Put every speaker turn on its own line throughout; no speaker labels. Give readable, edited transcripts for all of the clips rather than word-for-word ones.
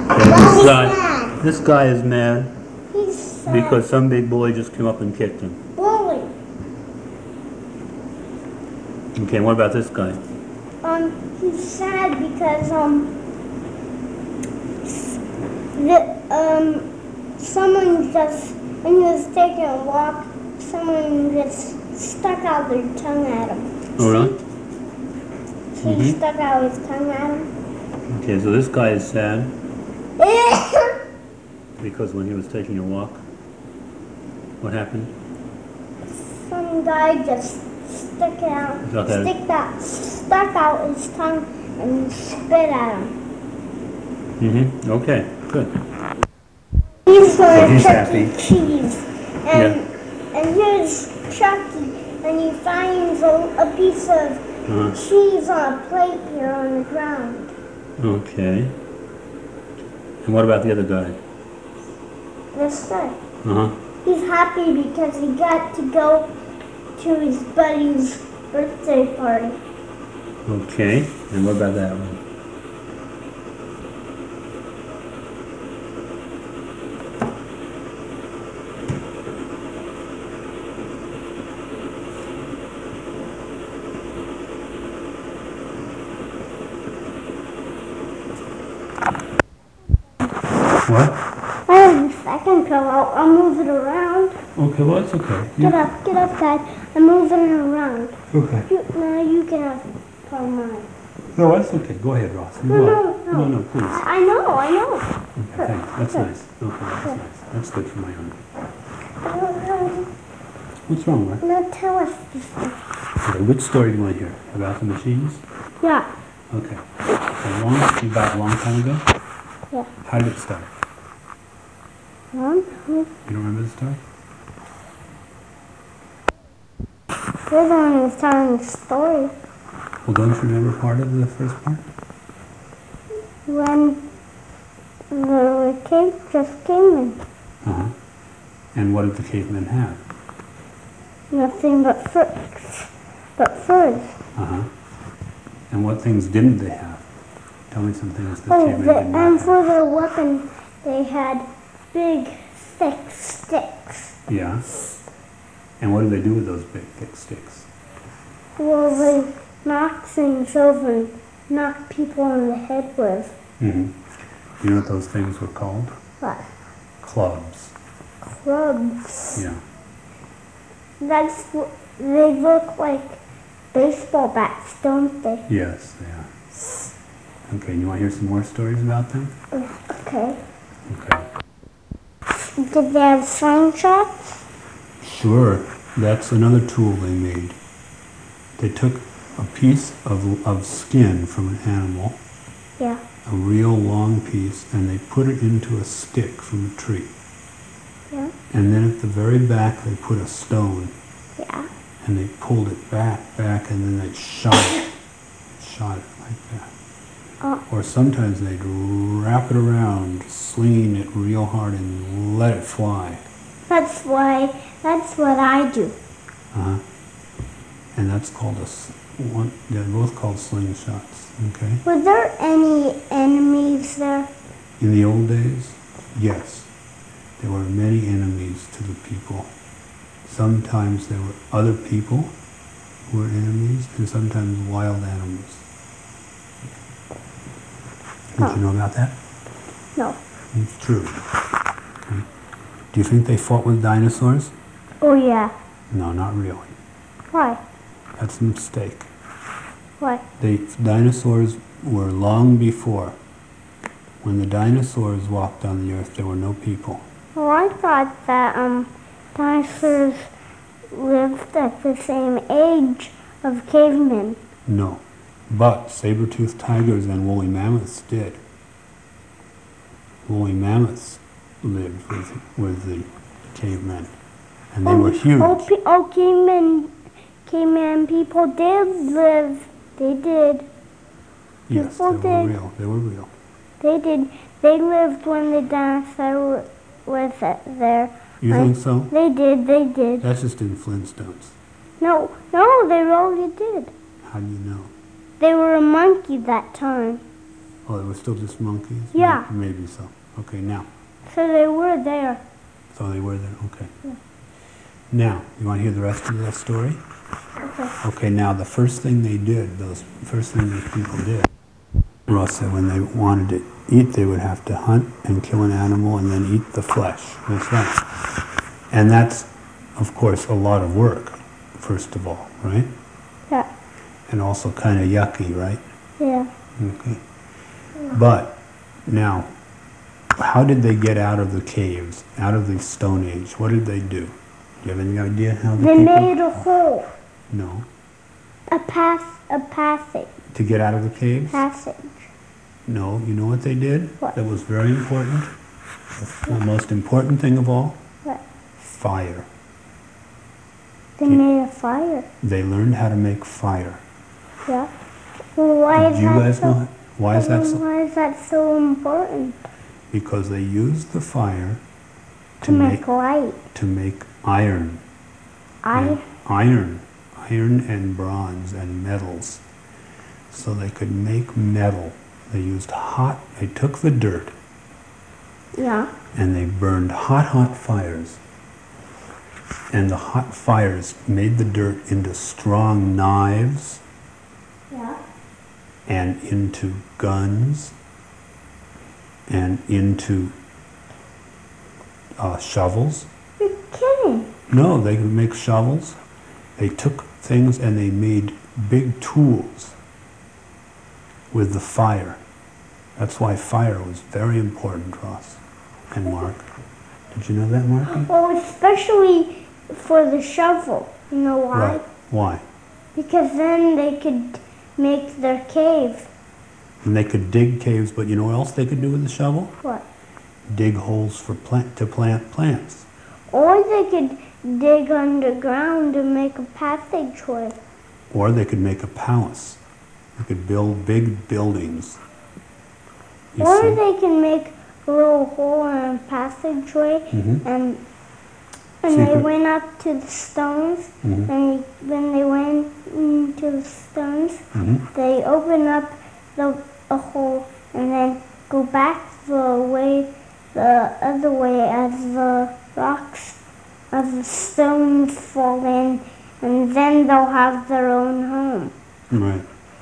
This guy is mad
He's sad.
because some big boy just came up and kicked him.
Bully.
Okay, what about this guy?
He's sad because someone just, when he was taking a walk, someone just stuck out their tongue at him.
Oh, really?
He stuck out his tongue at him.
Okay, so this guy is sad because when he was taking a walk, what happened?
Some guy just stuck out his tongue and spit at him.
Okay, good.
He's going
So he's
to Chuck
happy.
E. Cheese, and here's Chucky, and he finds a piece of cheese on a plate here on the ground.
Okay. And what about the other guy?
This guy.
He's
He's happy because he got to go to his buddy's birthday party.
Okay. And what about that one? What?
I have the second pillow. I'll move it around.
Okay, well, it's okay.
Get up, Dad. I'm moving it around.
Okay.
Now you can have part of mine.
No, that's okay. Go ahead, Ross. No, please.
I know.
Okay, thanks. That's nice. Okay, that's nice. That's good for my arm. What's wrong, Mark?
Now tell us this stuff.
Okay, which story do you want to hear? About the machines?
Yeah.
Okay. About a long time ago?
Yeah.
How did it start? You don't remember the story?
You're the one who's telling the story.
Well, don't you remember part of the first part?
When the cave just came in.
And what did the cavemen have?
Nothing but furs.
And what things didn't they have? Tell me some things that cavemen didn't have.
And for their weapon, they had big, thick sticks.
Yeah. And what do they do with those big, thick sticks?
Well, they knock things over and knock people on the head with.
You know what those things were called?
What?
Clubs.
Clubs.
Yeah.
They look like baseball bats, don't they?
Yes, they are. Okay, you want to hear some more stories about them?
Okay.
Okay.
Did they have slingshots?
Sure. That's another tool they made. They took a piece of skin from an animal,
Yeah.
a real long piece, and they put it into a stick from a tree.
Yeah.
And then at the very back they put a stone.
Yeah.
And they pulled it back, and then they shot it. Shot it like that. Or sometimes they'd wrap it around, slinging it real hard and let it fly.
That's what I do.
And that's called they're both called slingshots, okay?
Were there any enemies there?
In the old days, yes. There were many enemies to the people. Sometimes there were other people who were enemies, and sometimes wild animals. Did you know about that?
No.
It's true. Okay. Do you think they fought with dinosaurs?
Oh, yeah.
No, not really.
Why?
That's a mistake.
Why?
Dinosaurs were long before. When the dinosaurs walked on the earth, there were no people.
Well, I thought that dinosaurs lived at the same age of cavemen.
No. But saber-toothed tigers and woolly mammoths did. Woolly mammoths lived with the cavemen. And they were huge.
Caveman people did live. They did.
Yes, they were real. They were real.
They did. They lived when the dinosaur was there.
You think so?
They did.
That's just in Flintstones.
No, they really did.
How do you know?
They were a monkey that time.
Oh, it was still just monkeys?
Yeah.
Maybe so. Okay, now.
So they were there.
So they were there, okay.
Yeah.
Now, you want to hear the rest of the story?
Okay.
Okay, now the first thing they did, those people did, Ross said when they wanted to eat, they would have to hunt and kill an animal and then eat the flesh. That's right. And that's, of course, a lot of work, first of all, right?
Yeah.
And also kind of yucky, right?
Yeah.
Okay. But now, how did they get out of the caves, out of the Stone Age? What did they do? Do you have any idea how
They made a hole.
No.
A passage.
To get out of the caves?
Passage.
No. You know what they did?
What?
That was very important. The most important thing of all?
What?
Fire.
They made a fire.
They learned how to make fire.
Yeah. Well, why is
Did you
that
guys
so?
know? Why is that so?
Why is that so important?
Because they used the fire
To make light.
to make iron. Iron and bronze and metals. So they could make metal. They took the dirt.
Yeah.
And they burned hot fires. And the hot fires made the dirt into strong knives.
Yeah.
And into guns. And into shovels.
You're kidding.
No, they could make shovels. They took things and they made big tools with the fire. That's why fire was very important, Ross and Mark. Did you know that, Mark?
Well, especially for the shovel. You know why?
Right. Why?
Because then they could make their cave.
And they could dig caves, but you know what else they could do with the shovel?
What?
Dig holes to plant plants.
Or they could dig underground to make a passageway.
Or they could make a palace. They could build big buildings.
Or they can make a little hole in a passageway, and they went up to the stones, and when they went into the stones, they open up a hole and then go back the other way as the rocks, as the stones fall in, and then they'll have their own home.
Right.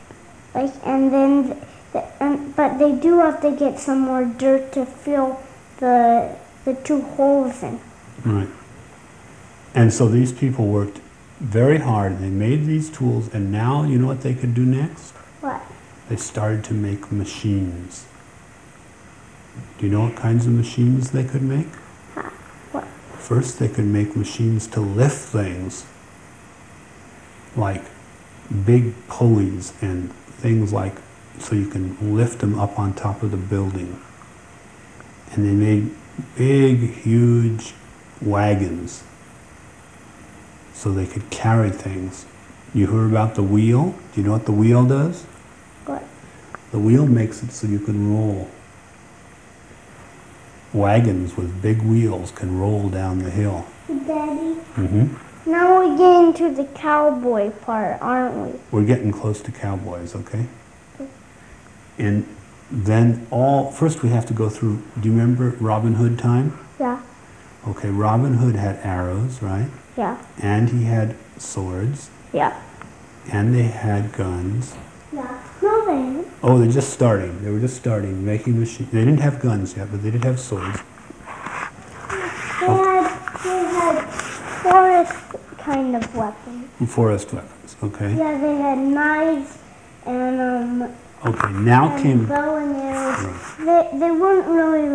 But they do have to get some more dirt to fill the two holes in.
Right. And so these people worked very hard. They made these tools, and now you know what they could do next?
What?
They started to make machines. Do you know what kinds of machines they could make?
What?
First, they could make machines to lift things, like big pulleys and things like, so you can lift them up on top of the building. And they made big, huge wagons so they could carry things. You heard about the wheel? Do you know what the wheel does?
What?
The wheel makes it so you can roll. Wagons with big wheels can roll down the hill.
Daddy? Now we're getting to the cowboy part, aren't we?
We're getting close to cowboys, okay? And then first we have to go through, do you remember Robin Hood time?
Yeah.
Okay, Robin Hood had arrows, right?
Yeah.
And he had swords.
Yeah.
And they had guns.
Yeah. No, they didn't.
Oh, they're just starting. They were just starting, making machines. They didn't have guns yet, but they did have swords.
They had forest kind of weapons.
Forest weapons, okay?
Yeah, they had knives and
Okay, now came
bow and arrows. They weren't really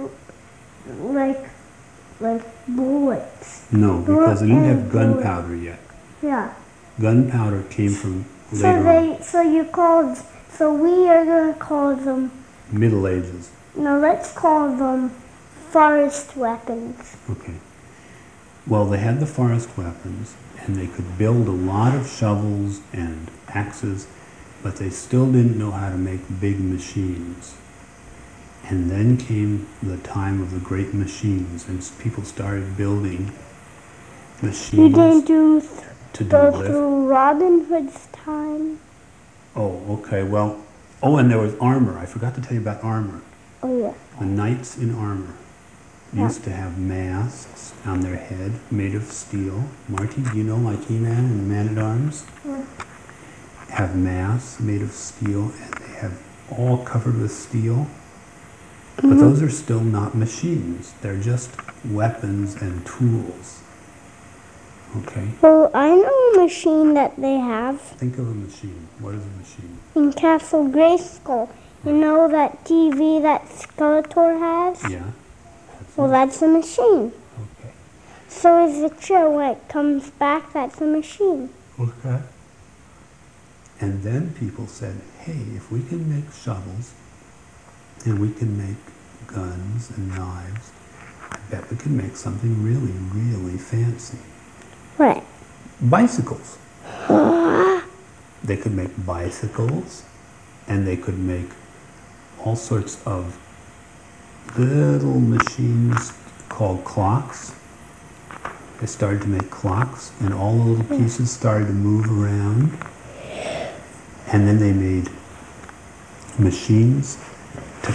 like bullets.
No, because they didn't have gunpowder yet.
Yeah.
Gunpowder came from later on.
So we are gonna call them
Middle Ages.
No, let's call them forest weapons.
Okay. Well, they had the forest weapons, and they could build a lot of shovels and axes, but they still didn't know how to make big machines. And then came the time of the great machines, and people started building machines.
You didn't go
lift.
through Robin Hood's time?
Oh, okay. Well, Oh, and there was armor. I forgot to tell you about armor.
Oh, yeah.
The knights in armor used to have masks on their head made of steel. Marty, do you know, like He-Man and Man-at-Arms?
Yeah.
Have masks made of steel, and they have all covered with steel. But those are still not machines. They're just weapons and tools. Okay?
Well, I know a machine that they have.
Think of a machine. What is a machine?
In Castle Grayskull. You know that TV that Skeletor has?
Yeah.
Well, that's a machine.
Okay.
So is the chair. When it comes back, that's a machine.
Okay. And then people said, hey, if we can make shovels and we can make guns and knives, I bet we can make something really, really fancy.
Right.
Bicycles. They could make bicycles, and they could make all sorts of little machines called clocks. They started to make clocks, and all the little pieces started to move around. And then they made machines to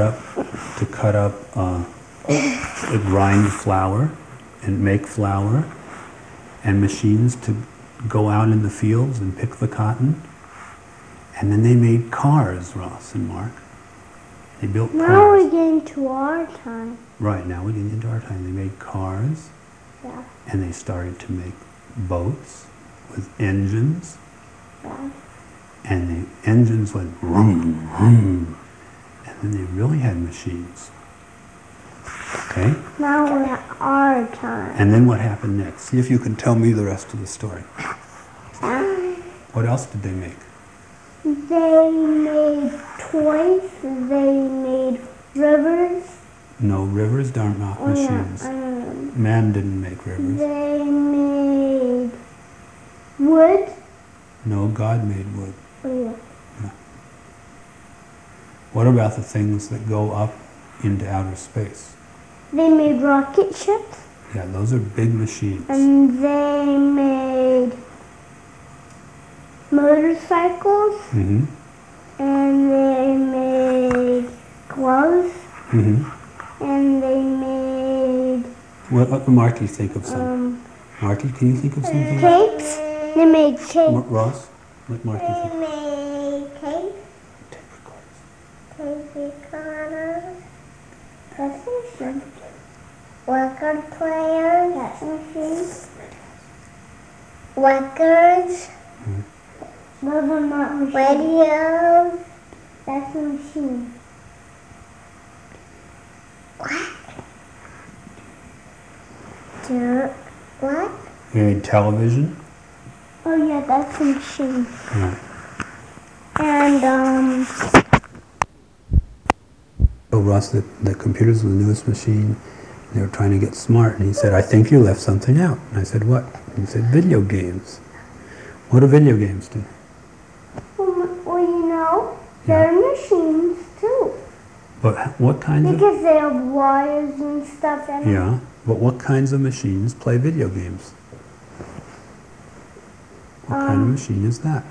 grind flour and make flour, and machines to go out in the fields and pick the cotton. And then they made cars, Ross and Mark. They built cars.
Now we're getting to our time.
Right, now we're getting into our time. They made cars.
Yeah.
And they started to make boats with engines.
Yeah.
And the engines went vroom, vroom. And then they really had machines. Okay?
Now we're at our time.
And then what happened next? See if you can tell me the rest of the story. What else did they make?
They made toys. They made rivers.
No, rivers are not machines.
Yeah,
Man didn't make rivers.
They made wood.
No, God made wood.
Oh, yeah.
Yeah. What about the things that go up into outer space?
They made rocket ships.
Yeah, those are big machines.
And they made motorcycles.
Mm-hmm.
And they made gloves.
Mm-hmm.
And they made...
What Marty, think of something. Marty, can you think of something?
Capes. They made capes.
Ross, let Marty think.
They made capes.
Tape recorders.
Tape recorders. That's a machine. Record players. That's a machine. Records. Those are not machines. Radios. That's a machine. What? What?
You made television?
Oh yeah, that's a machine.
Right.
And
Oh, Ross, the computers were the newest machine. They were trying to get smart, and he said, I think you left something out. And I said, what? And he said, video games. What do video games do?
well, you know, they're machines too.
But what kinds of...
Because they have wires and stuff in them.
Yeah, but what kinds of machines play video games? What kind of machine is that?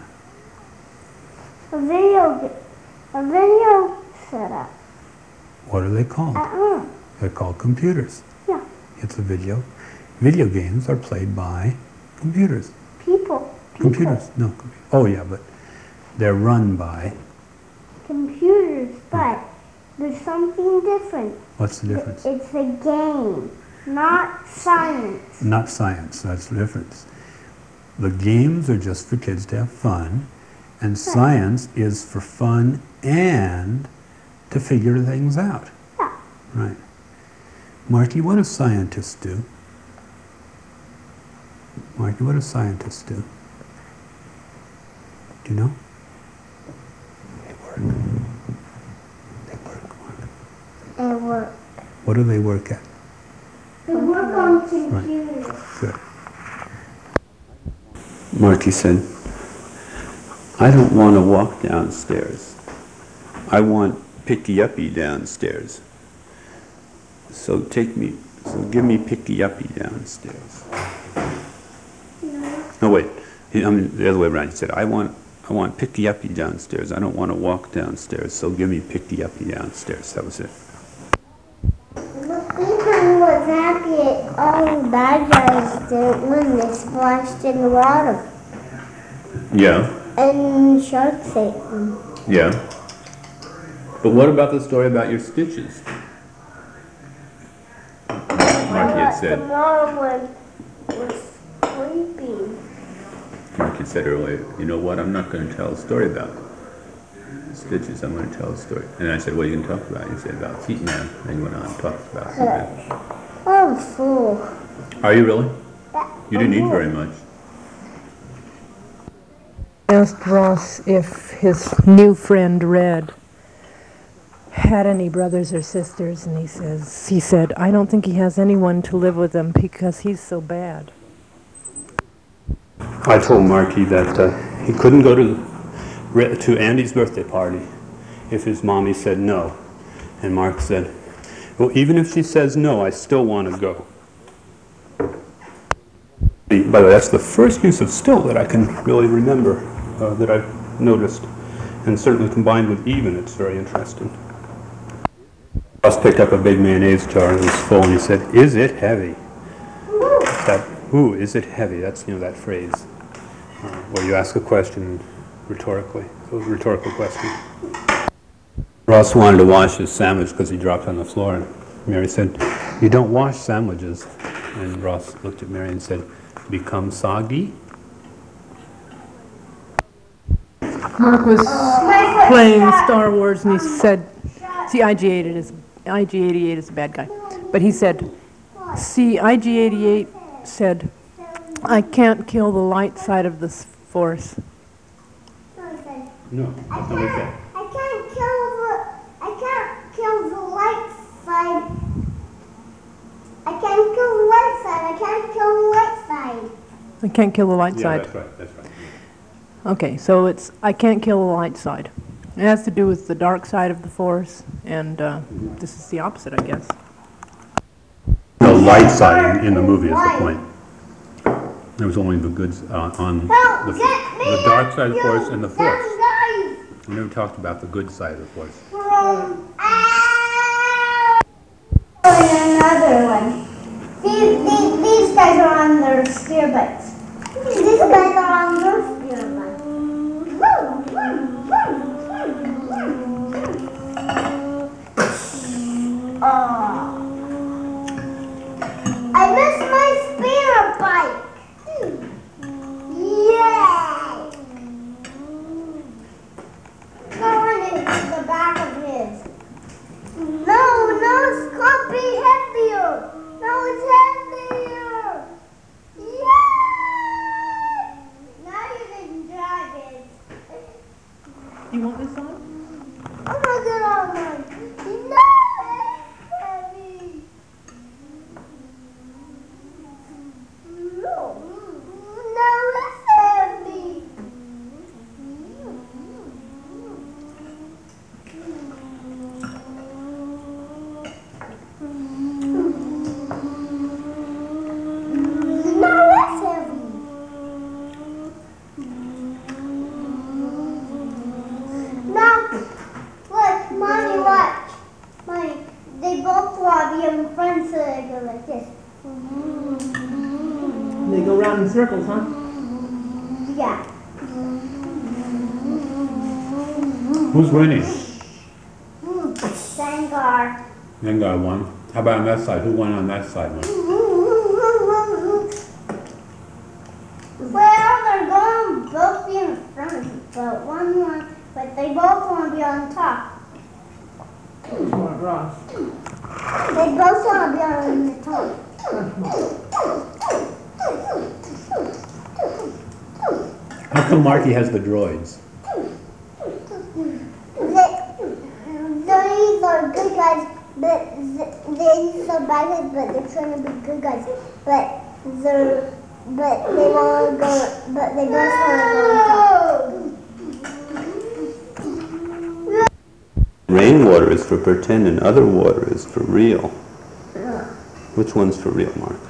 A video setup.
What are they called? They're called computers.
Yeah.
It's a video. Video games are played by computers.
People.
Computers. No. Oh yeah, but they're run by...
Computers, but there's something different.
What's the difference?
It's a game, not science.
Not science, that's the difference. The games are just for kids to have fun, and science is for fun and to figure things out.
Yeah.
Right. Marky, what do scientists do? Marky, what do scientists do? Do you know? They work. They work, Mark.
They work.
What do they work at?
They work on computers.
Right. Good. Marky said, I don't want to walk downstairs. I want picky-uppy downstairs. So give me picky-uppy downstairs. No, wait. I mean, the other way around. He said, I want I want picky-uppy downstairs. I don't want to walk downstairs, so give me picky-uppy downstairs. That was it.
Ethan was happy all the bad guys did when they splashed in the water.
Yeah.
And sharks ate them.
Yeah. But what about the story about your stitches? Marky had said.
Tomorrow was sleeping.
Marky said earlier, you know what, I'm not going to tell a story about stitches, I'm going to tell a story. And I said, what are you going to talk about? You said about Feet Man. And you went on and talked about Feet Man.
I'm full.
Are you really? You didn't eat very much.
I asked Ross if his new friend Red had any brothers or sisters, and he said, I don't think he has anyone to live with him because he's so bad.
I told Marky that he couldn't go to Andy's birthday party if his mommy said no. And Mark said, well, even if she says no, I still want to go. By the way, that's the first use of still that I can really remember that I've noticed. And certainly combined with even, it's very interesting. Ross picked up a big mayonnaise jar and it was full, and he said, is it heavy? Ooh, is it heavy? That's, that phrase where you ask a question rhetorically. So it was a rhetorical question. Ross wanted to wash his sandwich because he dropped on the floor, and Mary said, you don't wash sandwiches. And Ross looked at Mary and said, become soggy?
Mark was playing Star Wars, and he said, see, IG-88 is a bad guy. But he said, see, IG-88 said, I can't kill the light side of the Force.
No, that's not what he said.
I can't kill the light side. I can't kill the light side. I can't kill the light side.
I can't kill the light side.
That's right, that's right.
Okay, so it's, I can't kill the light side. It has to do with the dark side of the Force, and this is the opposite, I guess.
The light side in the movie is the point. There was only the goods on the dark side of the Force and the Force. We never talked about the good side of the Force.
Another one. These guys are on their spear bikes. These guys are on their spear bikes. I missed my spear bike. Yay! Go on into the back of his. No, it's gonna be heavier. No, it's heavier. Yay! Now you can drive it.
You want this on?
I'm gonna get on one. No, it's heavy. No, it's heavy. They both want to be friends, so they go like this.
They go around in circles, huh?
Yeah.
Who's winning?
Dengar.
Dengar won. How about on that side? Who won on that side?
Well, they're going to both be in front, but they both want to be on top.
Ross.
They both want to be on the top.
How come Marky has the droids?
These are good guys, but these are bad guys, but they're trying to be good guys. But they want to go, but they both want to go on top.
Rainwater is for pretend and other water is for real. Which one's for real, Mark?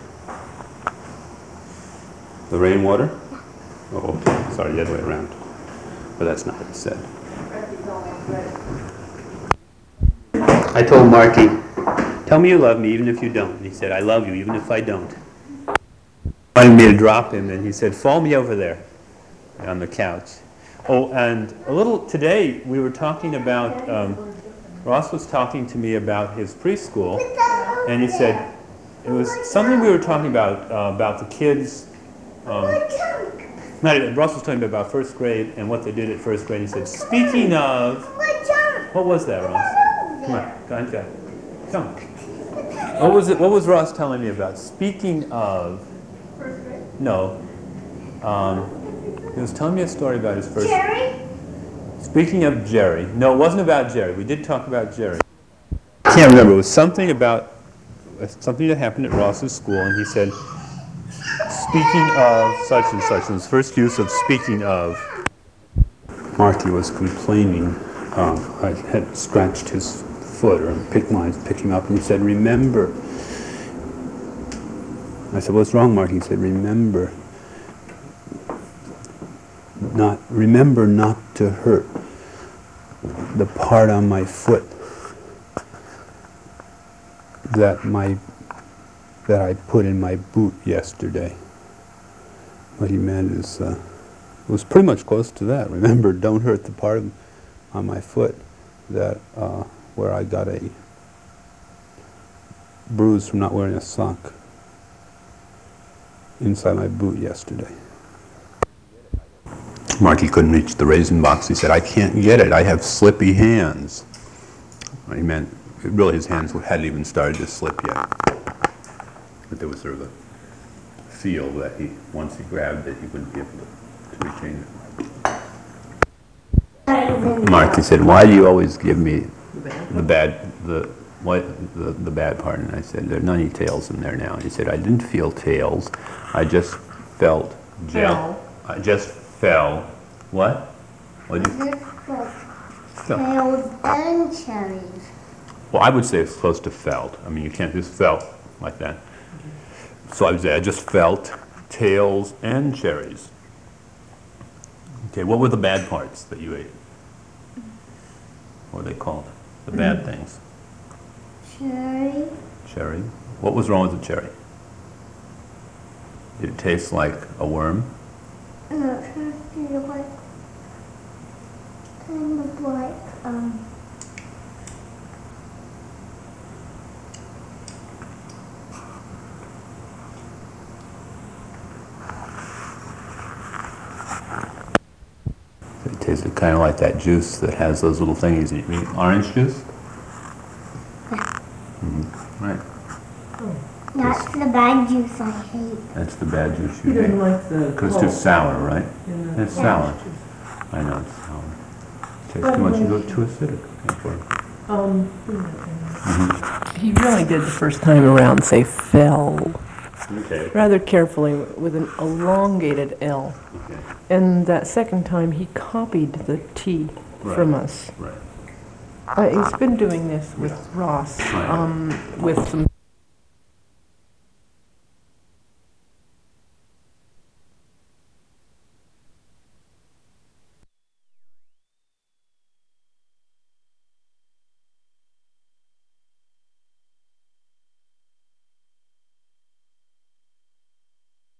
The rainwater? Oh, okay. Sorry, the other way around. But that's not what he said. I told Marky, tell me you love me even if you don't. And he said, I love you even if I don't. He wanted me to drop him, and he said, fall me over there on the couch. Oh, and a little, today we were talking about, Ross was talking to me about his preschool, and he said, it was something we were talking about the kids, Ross was talking about first grade and what they did at first grade. He said, speaking of, what was that, Ross? Come on, go on, come. What was it? What was Ross telling me about? Speaking of,
First grade?
No, he was telling me a story about his first.
Jerry?
Speaking of Jerry, no, it wasn't about Jerry. We did talk about Jerry. I can't remember. It was something about something that happened at Ross's school, and he said, speaking of such and such, and his first use of speaking of. Marky was complaining. I had scratched his foot or picked him up, and he said, remember. I said, what's wrong, Marky? He said, remember not to hurt the part on my foot that I put in my boot yesterday. What he meant is, it was pretty much close to that. Remember, don't hurt the part on my foot that where I got a bruise from not wearing a sock inside my boot yesterday. Marky couldn't reach the raisin box. He said, I can't get it. I have slippy hands. He meant, really his hands hadn't even started to slip yet. But there was sort of a feel that once he grabbed it, he wouldn't be able to retain it. Marky said, why do you always give me the bad part? And I said, there are none tails in there now. And he said, I didn't feel tails. I just felt gel. I just fell. What? What did you?
Tails and cherries.
Well, I would say it's close to felt. I mean, you can't just felt like that. So I would say I just felt tails and cherries. Okay, what were the bad parts that you ate? What are they called? The bad things.
Cherry.
Cherry. What was wrong with the cherry? Did it taste like a worm?
No, it tasted like kind of like
It tasted kind of like that juice that has those little thingies. You mean orange juice? Right.
that's the bad juice I hate.
That's the bad juice you
He doesn't
hate.
like the.
Because it's too sour, right?
Yeah.
It's sour. I know it's sour. It tastes too much. You go too acidic.
He really did the first time around say fell
Okay.
rather carefully with an elongated L.
Okay.
And that second time he copied the T from us.
Right.
He's been doing this with Ross, with some